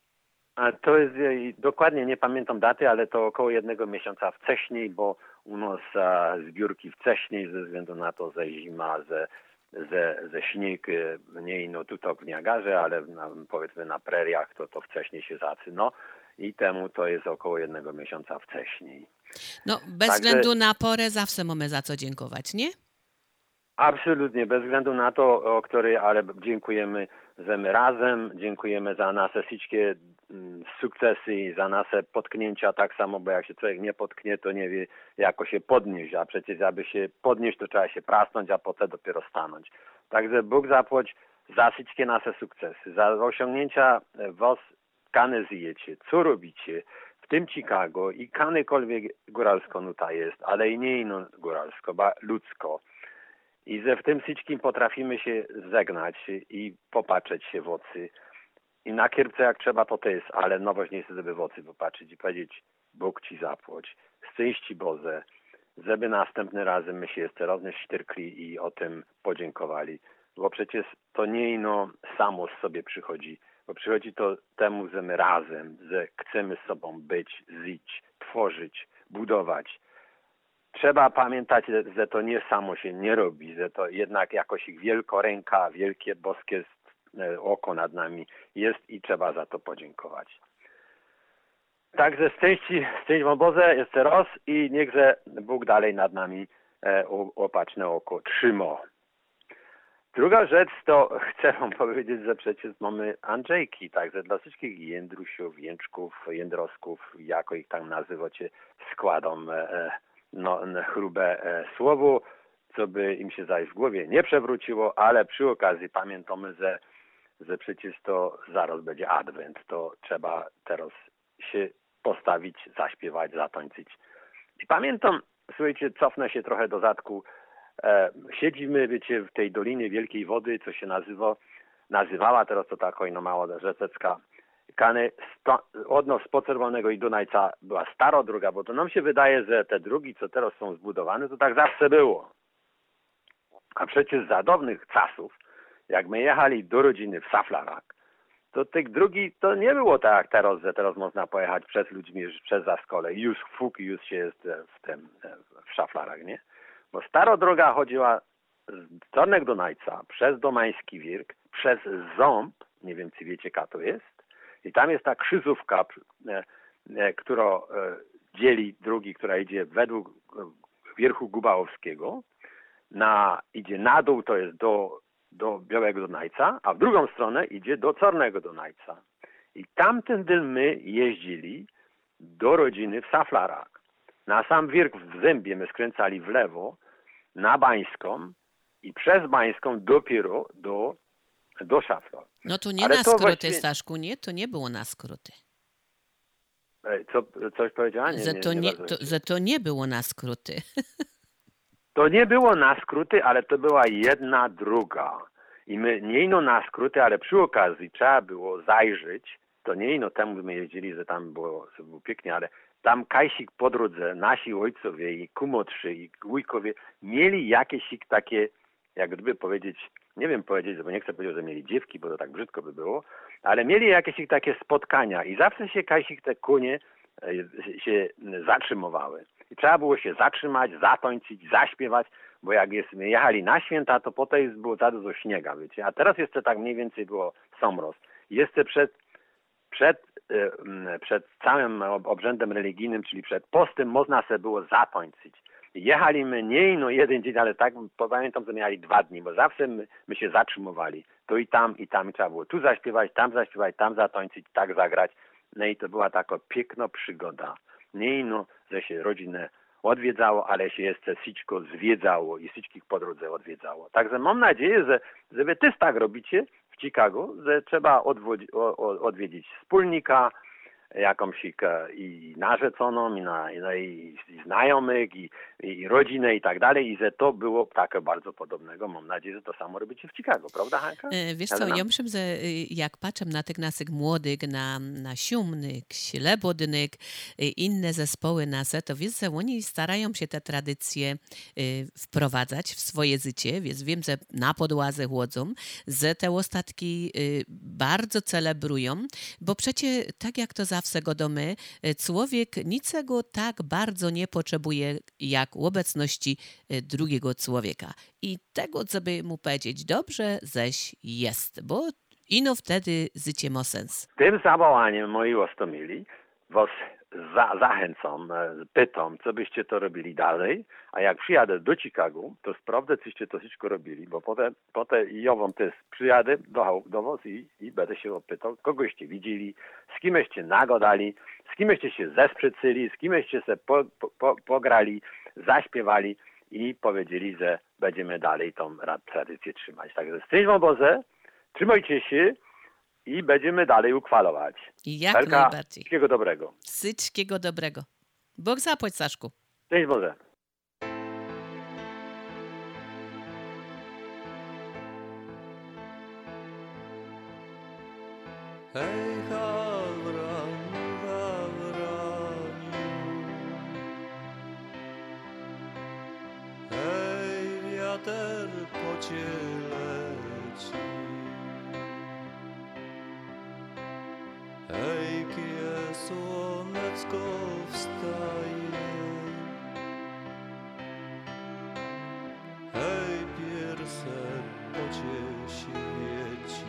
K: A to jest, dokładnie nie pamiętam daty, ale to około jednego miesiąca wcześniej, bo u nas a, zbiórki wcześniej ze względu na to, że zima, że, że, że śnieg nie no tutaj w Niagarze, ale na, powiedzmy na preriach to, to wcześniej się zaczyna i temu to jest około jednego miesiąca wcześniej.
B: No bez Także, względu na porę zawsze mamy za co dziękować, nie?
K: Absolutnie, bez względu na to, o której, ale dziękujemy, że my razem, dziękujemy za nasze wszystkie sukcesy i za nasze potknięcia tak samo, bo jak się człowiek nie potknie, to nie wie, jako się podnieść, a przecież aby się podnieść, to trzeba się prasnąć, a potem dopiero stanąć. Także Bóg zapłać za wszystkie nasze sukcesy, za osiągnięcia was, kany zjecie, co robicie, w tym Chicago i kanykolwiek góralsko nuta jest, ale i nie ino góralsko, ba ludzko. I że w tym wszystkim potrafimy się zegnać i popatrzeć się w oczy. I na kierpce jak trzeba to też, ale najważniejsze, żeby w oczy popatrzeć i powiedzieć Bóg ci zapłać. Szczęści Boże, żeby następny razem my się jeszcze raz ścierkli i o tym podziękowali. Bo przecież to nie ino samo z sobie przychodzi, bo przychodzi to temu, że my razem, że chcemy z sobą być, żyć, tworzyć, budować. Trzeba pamiętać, że to nie samo się nie robi, że to jednak jakoś ich wielka ręka, wielkie boskie oko nad nami jest i trzeba za to podziękować. Także szczęści, szczęść wam Boże jeszcze raz i niechże Bóg dalej nad nami e, opatrzne oko trzyma. Druga rzecz to chcę wam powiedzieć, że przecież mamy Andrzejki, także dla wszystkich Jędrusiów, Jęczków, Jędrosków, jako ich tam nazywacie, składam e, no, chrubę e, słowo, co by im się zaś w głowie nie przewróciło, ale przy okazji pamiętamy, że, że przecież to zaraz będzie Adwent, to trzeba teraz się postawić, zaśpiewać, zatańczyć. I pamiętam, słuchajcie, cofnę się trochę do zadku, e, siedzimy, wiecie, w tej Dolinie Wielkiej Wody, co się nazywa, nazywała, teraz to taka no mała rzeczecka, Kany, od nas z Czerwonego i Dunajca była stara droga, bo to nam się wydaje, że te drogi, co teraz są zbudowane, to tak zawsze było. A przecież za dawnych czasów, jak my jechali do rodziny w Szaflarach, to tych drogi to nie było tak jak teraz, że teraz można pojechać przez ludźmi, przez Zaskole. Już fuk, już się jest w tym, w Szaflarach, nie? Bo stara droga chodziła z Czarnego Dunajca przez Domański Wirk, przez Ząb, nie wiem, czy wiecie, jaka to jest, i tam jest ta krzyżówka, e, e, która e, dzieli drogi, która idzie według Wierchu Gubałowskiego, na, idzie na dół, to jest do, do Białego Dunajca, a w drugą stronę idzie do Czarnego Dunajca. I tamtędy my jeździli do rodziny w Szaflarach. Na sam Wirk w Zębie my skręcali w lewo, na Bańską i przez Bańską dopiero do do Szaflar.
B: No to nie Ale na skróty, właściwie... Staszku, nie? To nie było na skróty.
K: Co, coś powiedziała? Nie,
B: że,
K: nie,
B: to
K: nie,
B: nie, to, że to nie było na skróty.
K: To nie było na skróty, ale to była jedna druga. I my nie ino na skróty, ale przy okazji trzeba było zajrzeć. To nie ino temu my jeździli, że tam było, że było pięknie, ale tam kajsik po drodze, nasi ojcowie i kumotrzy i wujkowie mieli jakieś takie, jak gdyby powiedzieć, nie wiem powiedzieć, bo nie chcę powiedzieć, że mieli dziewki, bo to tak brzydko by było, ale mieli jakieś ich takie spotkania i zawsze się kajsik te konie się zatrzymywały. I trzeba było się zatrzymać, zatańczyć, zaśpiewać, bo jak jesteśmy jechali na święta, to potem było za dużo śniega, wiecie. A teraz jeszcze tak mniej więcej było somroz. Jeszcze przed, przed, przed całym obrzędem religijnym, czyli przed postem, można sobie było zatańczyć. Jechaliśmy nie no jeden dzień, ale tak pamiętam, że mieli dwa dni, bo zawsze my, my się zatrzymywali. To i tam, i tam i trzeba było tu zaśpiewać, tam zaśpiewać, tam zatańczyć, tak zagrać. No i to była taka piękna przygoda. Nie no, że się rodzinę odwiedzało, ale się jeszcze wszystko zwiedzało i wszystkich po drodze odwiedzało. Także mam nadzieję, że, że wy też tak robicie, w Chicago, że trzeba odwodzi- o, o, odwiedzić wspólnika, jakąś ich, i narzeczoną, i, na, i, i znajomych, i, i rodzinę i tak dalej, i że to było takie bardzo podobnego. Mam nadzieję, że to samo robicie w Chicago, prawda, Hanka?
B: E, Wiesz co, ja myślę, że jak patrzę na tych naszych młodych, na, na siumnych, ślebodnych, inne zespoły nasze, to wiesz, że oni starają się te tradycje wprowadzać w swoje życie, więc wiem, że na podłazę chłodzą, że te ostatki bardzo celebrują, bo przecież tak jak to zawsze godomy, człowiek niczego tak bardzo nie potrzebuje jak obecności drugiego człowieka. I tego, co by mu powiedzieć, dobrze ześ jest, bo ino wtedy życie ma sens.
K: Tym zawołaniem, moi ostomili, was za, zachęcam, pytam, co byście to robili dalej, a jak przyjadę do Chicago, to sprawdzę, coście to wszystko robili, bo potem, potem ja wam też przyjadę do, do was i, i będę się opytał, kogoście widzieli, z kimście nagadali, z kimście się zesprzycyli, z kimście się po, po, pograli, zaśpiewali i powiedzieli, że będziemy dalej tą tradycję trzymać. Także szczęść wam Boże, trzymajcie się i będziemy dalej uchwalować.
B: Jak
K: Helka,
B: najbardziej.
K: wszystkiego dobrego.
B: Wszystkiego dobrego. Bóg zapłać, Saszku.
K: Szczęść Boże.
L: Hej, Hawraniu, Hawraniu, hej, wiater po cię leci, hej, kie słonecko wstaje, hej, pierse po cię świeci.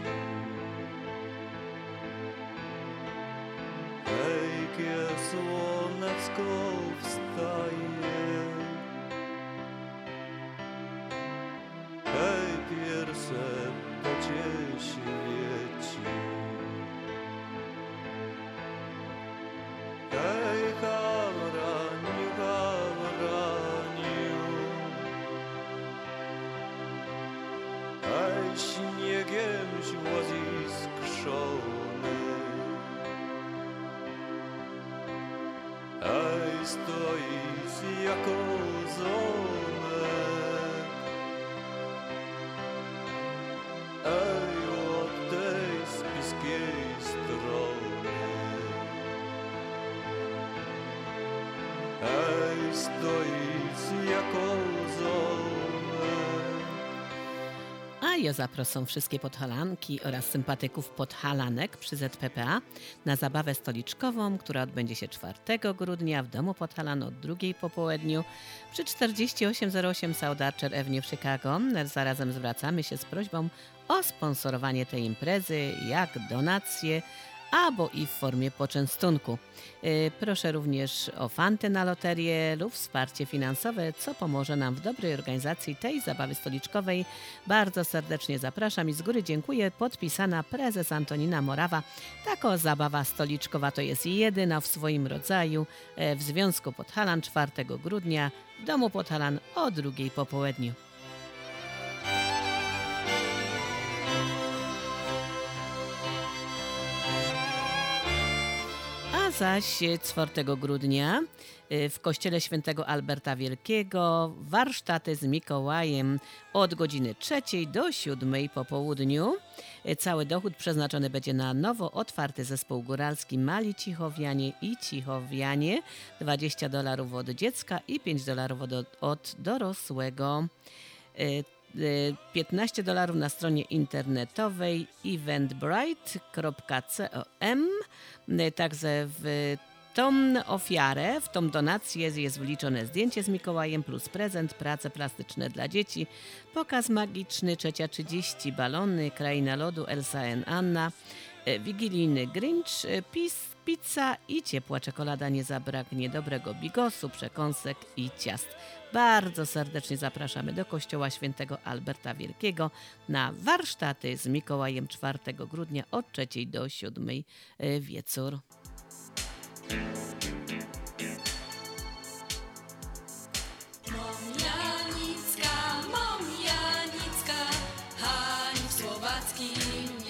L: Hej, kie słonecko wstaje, hej, pierse po cię świeci. Hej, Hawraniu, Hawraniu, hej, śniegiem źłazi skrzony, hej, stoisz jako zomek, hej, od tej spiskiej strony, hej, stoisz jako zomek.
B: A ja zaproszę wszystkie podhalanki oraz sympatyków podhalanek przy Z P P A na zabawę stoliczkową, która odbędzie się czwartego grudnia w Domu Podhalan od drugiej po południu przy czterdzieści osiem zero osiem South Archer Avenue w Chicago. Zarazem zwracamy się z prośbą o sponsorowanie tej imprezy, jak donacje, albo i w formie poczęstunku. Proszę również o fanty na loterię lub wsparcie finansowe, co pomoże nam w dobrej organizacji tej zabawy stoliczkowej. Bardzo serdecznie zapraszam i z góry dziękuję. Podpisana prezes Antonina Morawa. Taka zabawa stoliczkowa to jest jedyna w swoim rodzaju w Związku Podhalan czwartego grudnia w Domu Podhalan o drugiej po południu. Zaś czwartego grudnia w kościele świętego Alberta Wielkiego warsztaty z Mikołajem od godziny trzeciej do siódmej po południu. Cały dochód przeznaczony będzie na nowo otwarty zespół góralski Mali Cichowianie i Cichowianie. dwadzieścia dolarów od dziecka i pięć dolarów od, od dorosłego. piętnaście dolarów na stronie internetowej eventbrite kropka com. Także w tą ofiarę, w tą donację jest wliczone zdjęcie z Mikołajem plus prezent, prace plastyczne dla dzieci, pokaz magiczny, trzecia trzydzieści, balony, kraina lodu, Elsa and Anna, wigilijny Grinch, pis, pizza i ciepła czekolada. Nie zabraknie dobrego bigosu, przekąsek i ciast. Bardzo serdecznie zapraszamy do kościoła świętego Alberta Wielkiego na warsztaty z Mikołajem czwartego grudnia od trzeciej do siódmej wieczór.
C: Mom Janicka, mom Janicka, Hani Słowackim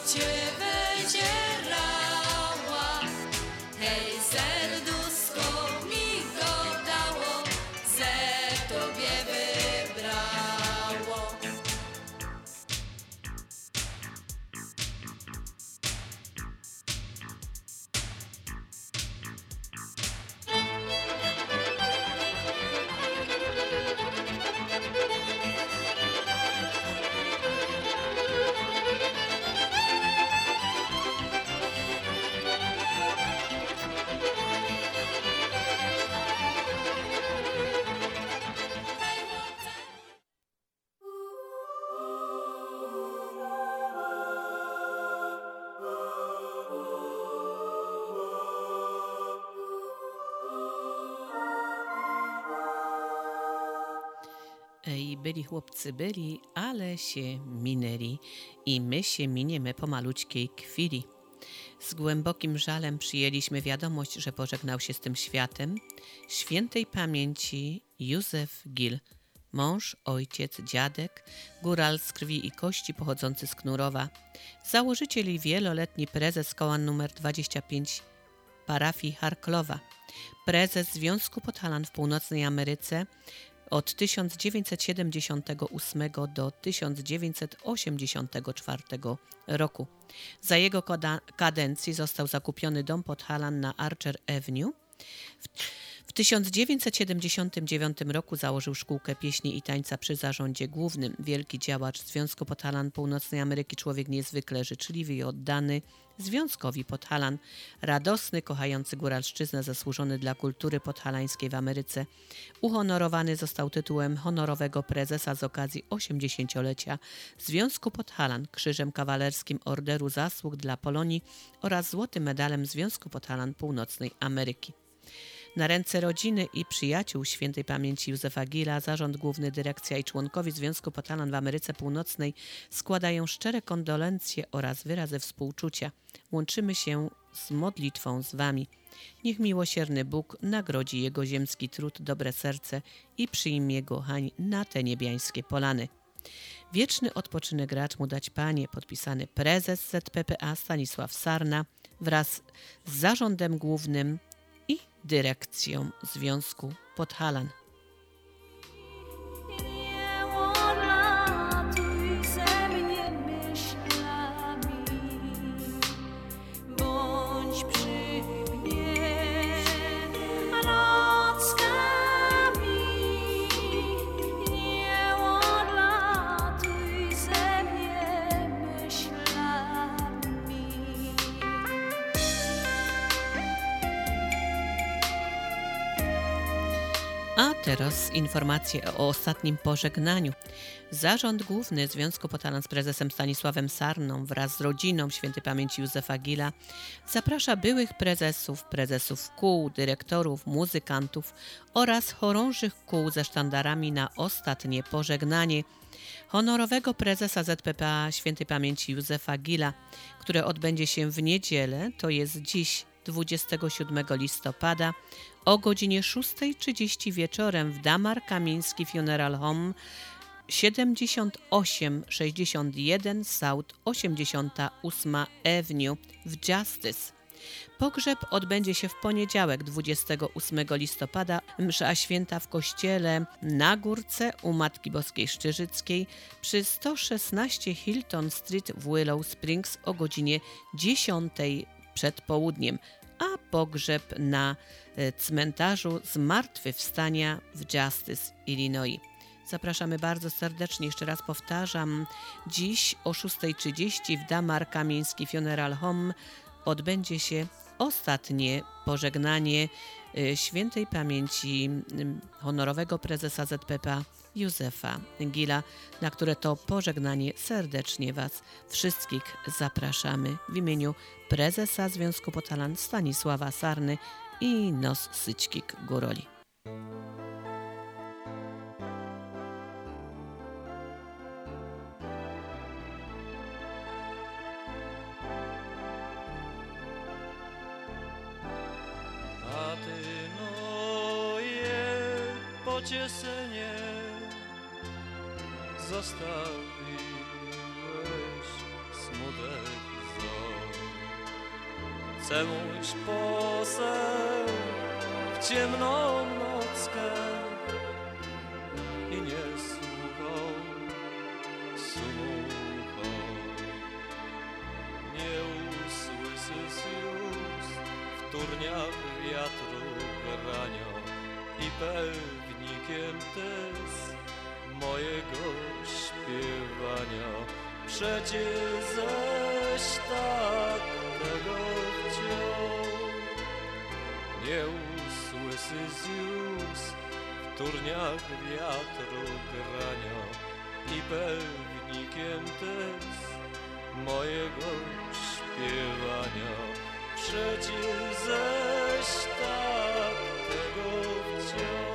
C: cię wydzierała, hej, serduszko mi go dało, ze tobie wybrało.
B: Ej, byli chłopcy, byli, ale się minęli i my się miniemy po malućkiej chwili. Z głębokim żalem przyjęliśmy wiadomość, że pożegnał się z tym światem świętej pamięci Józef Gil, mąż, ojciec, dziadek, góral z krwi i kości pochodzący z Knurowa, założyciel i wieloletni prezes koła numer dwadzieścia pięć parafii Harklowa, prezes Związku Podhalan w Północnej Ameryce od tysiąc dziewięćset siedemdziesiątego ósmego do tysiąc dziewięćset osiemdziesiątego czwartego roku. Za jego kadencji został zakupiony dom Podhalan na Archer Avenue. W, w tysiąc dziewięćset siedemdziesiątym dziewiątym roku założył szkółkę pieśni i tańca przy zarządzie głównym. Wielki działacz Związku Podhalan Północnej Ameryki, człowiek niezwykle życzliwy i oddany Związkowi Podhalan, radosny, kochający góralszczyznę, zasłużony dla kultury podhalańskiej w Ameryce. Uhonorowany został tytułem honorowego prezesa z okazji osiemdziesięciolecia Związku Podhalan, krzyżem kawalerskim Orderu Zasług dla Polonii oraz złotym medalem Związku Podhalan Północnej Ameryki. Na ręce rodziny i przyjaciół świętej pamięci Józefa Gila zarząd główny, dyrekcja i członkowie Związku Podhalan w Ameryce Północnej składają szczere kondolencje oraz wyrazy współczucia. Łączymy się z modlitwą z wami. Niech miłosierny Bóg nagrodzi jego ziemski trud, dobre serce i przyjmie go hań na te niebiańskie polany. Wieczny odpoczynek racz mu dać, Panie, podpisany prezes Z P P A Stanisław Sarna wraz z zarządem głównym i dyrekcją Związku Podhalan.
C: Nie odlatuj ze mnie myślami, bądź przy mnie nockami. Nie odlatuj ze mnie myślami.
B: A teraz informacje o ostatnim pożegnaniu. Zarząd Główny Związku Podhalan z prezesem Stanisławem Sarną wraz z rodziną świętej pamięci Józefa Gila zaprasza byłych prezesów, prezesów kół, dyrektorów, muzykantów oraz chorążych kół ze sztandarami na ostatnie pożegnanie honorowego prezesa Z P P A świętej pamięci Józefa Gila, które odbędzie się w niedzielę, to jest dziś dwudziestego siódmego listopada o godzinie szósta trzydzieści wieczorem w Damar Kamiński Funeral Home siedemdziesiąt osiem sześćdziesiąt jeden South osiemdziesiąta ósma Avenue w Justice. Pogrzeb odbędzie się w poniedziałek dwudziestego ósmego listopada, msza święta w kościele na Górce u Matki Boskiej Szczyżyckiej przy sto szesnaście Hilton Street w Willow Springs o godzinie dziesiątej przed południem, a pogrzeb na cmentarzu Zmartwychwstania w Justice, Illinois. Zapraszamy bardzo serdecznie, jeszcze raz powtarzam, dziś o szósta trzydzieści w Damar Kamiński Funeral Home odbędzie się ostatnie pożegnanie świętej pamięci honorowego prezesa Z P P A Józefa Gila, na które to pożegnanie serdecznie Was wszystkich zapraszamy w imieniu prezesa Związku Podhalan Stanisława Sarny i Nos Syćkik Góroli.
L: A ty moje pocieszenie zostawiłeś smutek chce mójść poseł w ciemną nockę i nie słuchał słuchał. Nie usłyszy już w turniach wiatru grania i pewnikiem też mojego śpiewania. Przecież zaś tak tego chciał. Nie usłyszysz już w turniach wiatru grania i pewnikiem też mojego śpiewania. Przecież zaś tak tego chciał.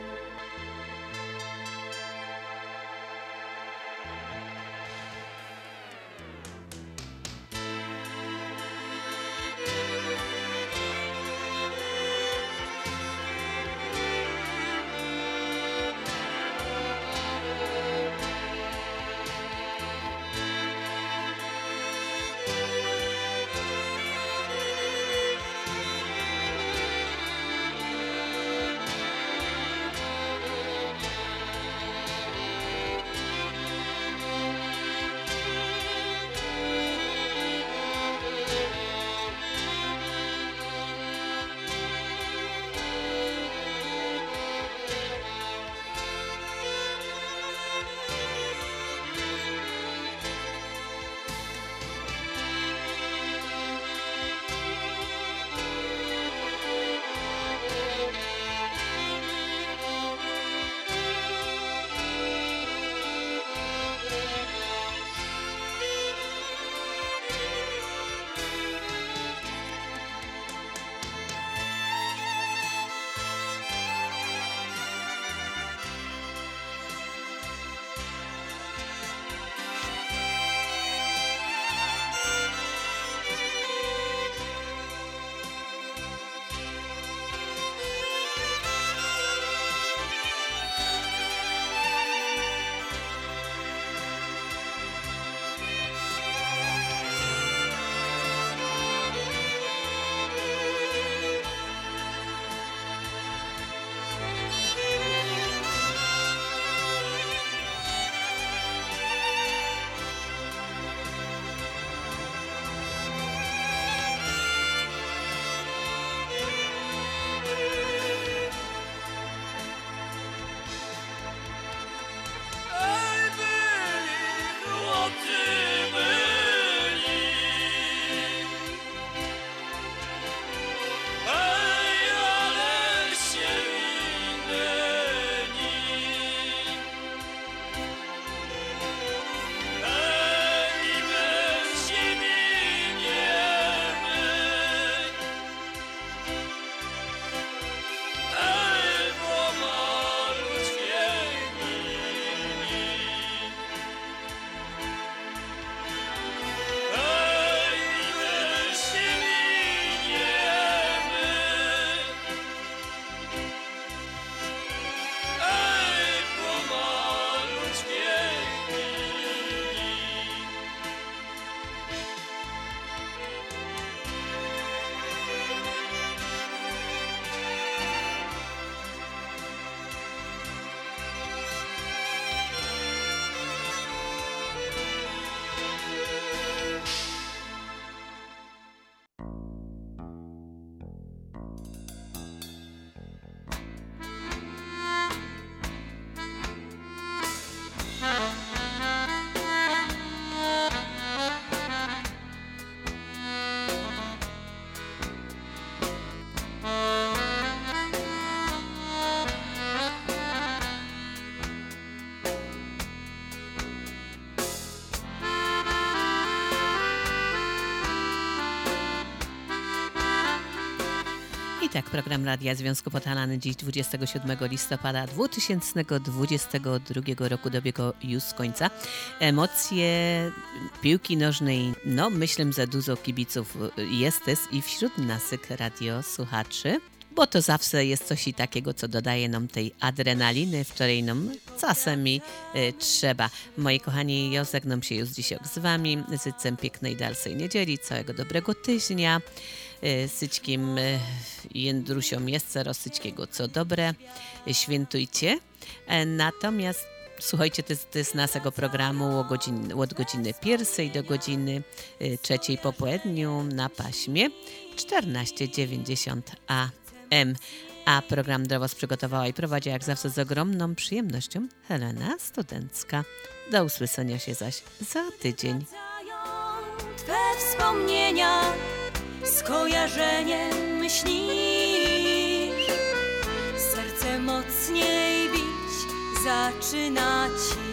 B: I tak program Radia Związku Podhalany dziś dwudziestego siódmego listopada dwa tysiące dwudziestego drugiego roku dobiegł już końca. Emocje piłki nożnej, no myślę, że dużo kibiców jest i wśród naszych radiosłuchaczy. bo to zawsze jest coś i takiego, co dodaje nam tej adrenaliny, w której nam czasami y, trzeba. Moi kochani, ja żegnam się już dzisiaj z wami. Życzę pięknej dalszej niedzieli, całego dobrego tygodnia. Y, Syćkim y, Jędrusiom jeszcze rosyćkiego co dobre. Y, świętujcie. E, natomiast słuchajcie, to jest, to jest naszego programu od godziny, od godziny pierwszej do godziny y, trzeciej po południu na paśmie czternaście dziewięćdziesiąt A M. A program dla was przygotowała i prowadzi jak zawsze z ogromną przyjemnością Helena Studencka. Do usłyszenia się zaś za tydzień.
C: Twe wspomnienia skojarzeniem śnisz. Serce mocniej bić zaczyna ci.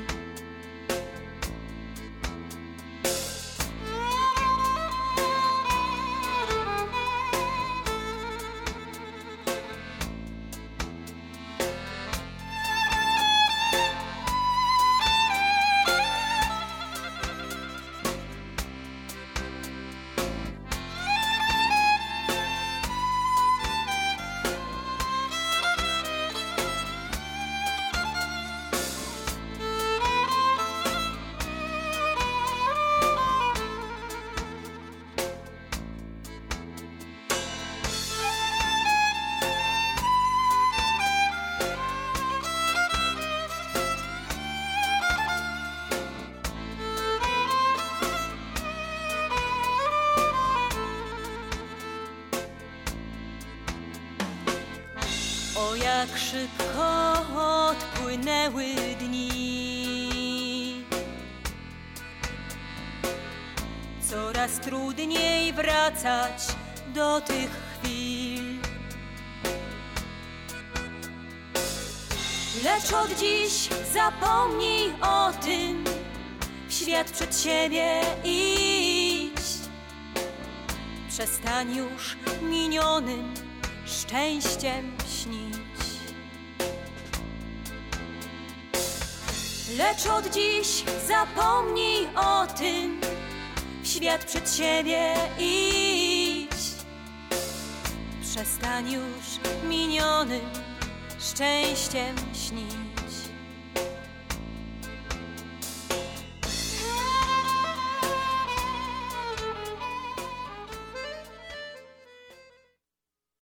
C: O jak szybko odpłynęły dni, coraz trudniej wracać do tych chwil. Lecz od dziś zapomnij o tym, w świat przed siebie idź. Przestań już minionym szczęściem śnić. Lecz od dziś zapomnij o tym, w świat przed siebie idź. Przestań już minionym szczęściem śnić.